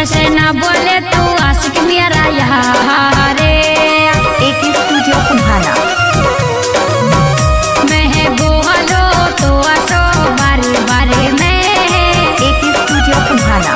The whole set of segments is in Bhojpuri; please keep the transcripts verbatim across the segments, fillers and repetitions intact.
कैसे ना बोले तू आशिक मेरा यहाँ रे। एक स्टूडियो कुम्हारा। मैं बोलो तो आसो बारे बारे में। एक स्टूडियो कुम्हारा।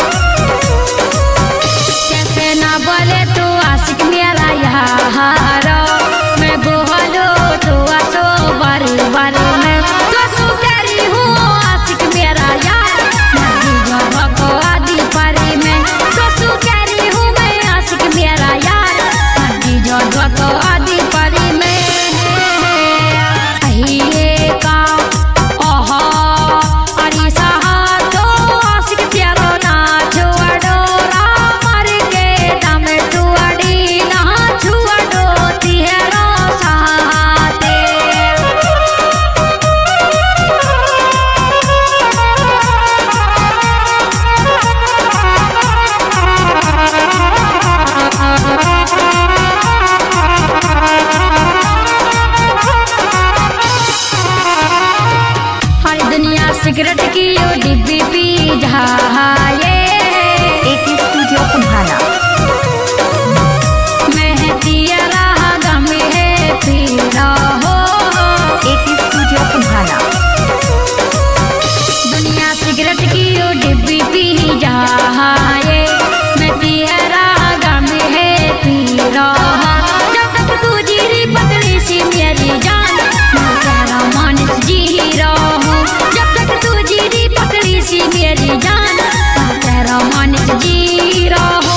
कैसे ना बोले तू आशिक मेरा यहाँ रो। मैं बोलो तो आसो बारे बारे में। तो सुकरी हूँ आशिक मेरा यार नदी जो को आदि पारी में। तो सुकरी हूँ मैं आशिक मेरा यार नदी जो को आदि पारी में। अहिए का ओहो अरी सहा तो आशिक तेरो ना छुअडो रामर के दम छुअड़ी ना छुअडो तिहरो साथे। हर दुनिया सिगरेट की यो डिब्बी पी जाए। एक स्टूडियो कुम्हारा। मैं तेरा गम है पीरा हो। एक स्टूडियो कुम्हारा। दुनिया सिगरेट की यो डिब्बी पी जाए। मैं तेरा गम है पीरा हो। जब तक तू जीरी पतली सी मेरी जान मैं तेरा मानस जी रहूं। जब तक तू जीरी पतली सी मेरी जान मैं तेरा मानस जी रहूं।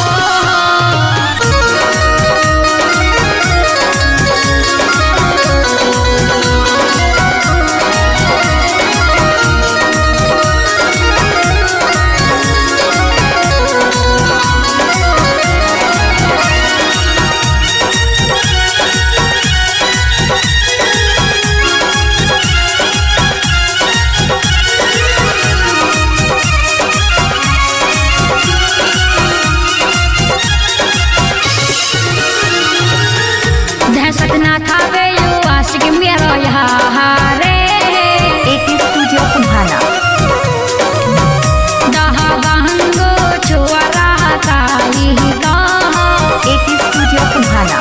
दहशत ना खावे यो आशिक मेरा यहाँ रे। एक स्टूडियो कुम्हारा। दहा गहंगो छुआ रहा ताई कहा। एक स्टूडियो कुम्हारा।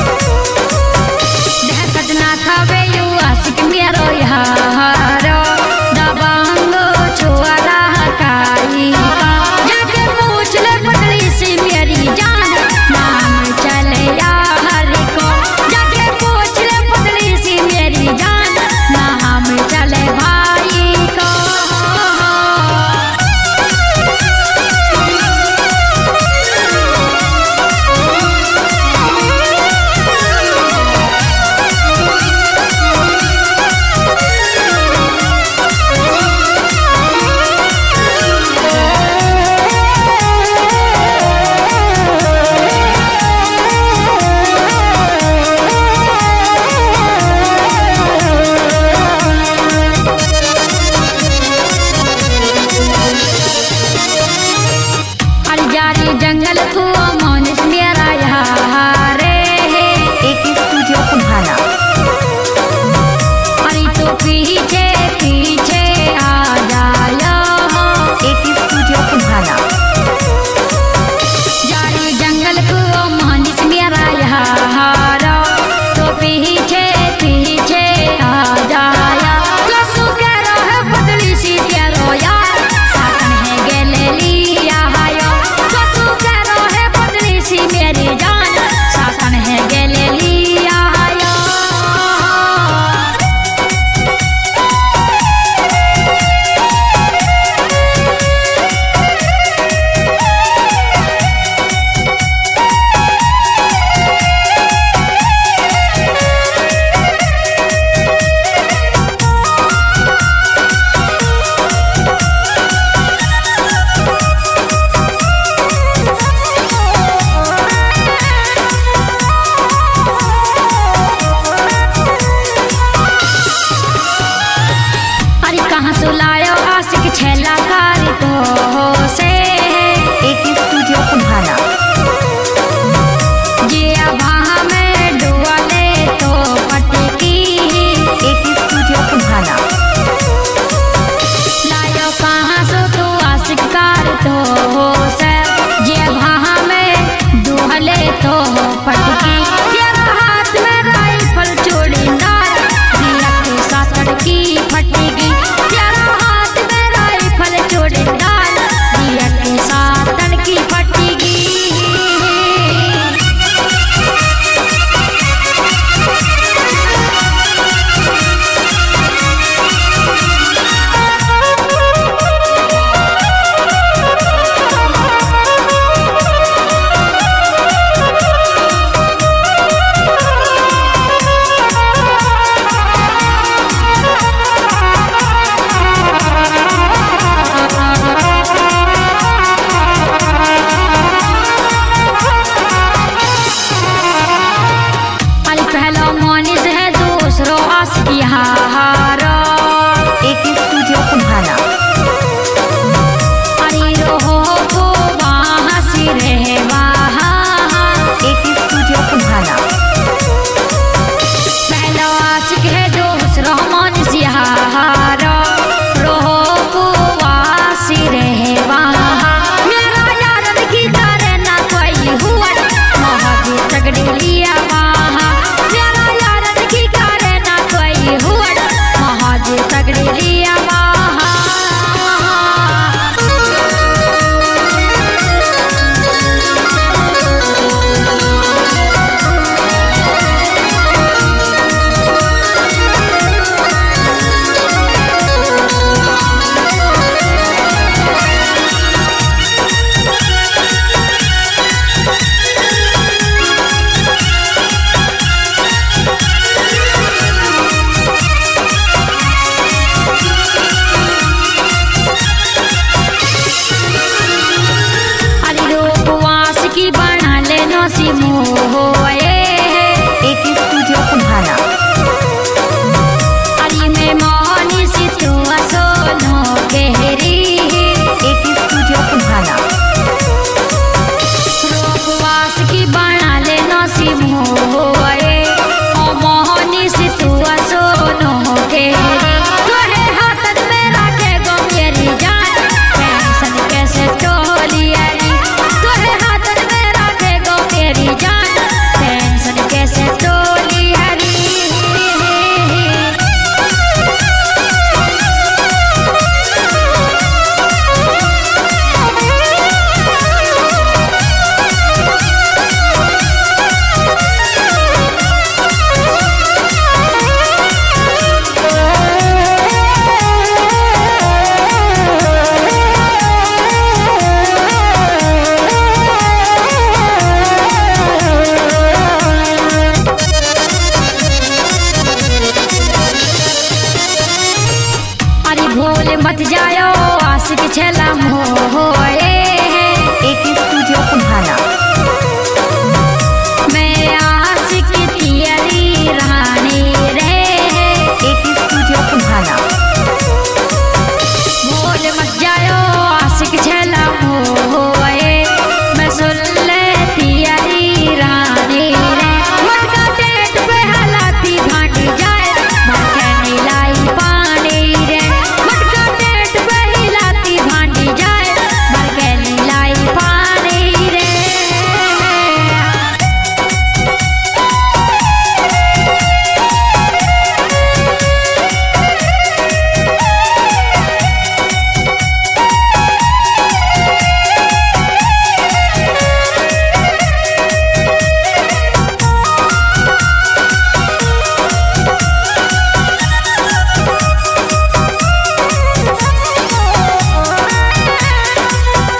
दहशत ना खावे यो आशिक मेरा यहाँ रो। दबंगो छुआ रहा ताई कहा। जाके पूछ ले पतली सी मेरी जान नाम चले यार को। जाके पूछ ले पतली सी मेरी जान नाम चले भाई को। हर जारी जंगल को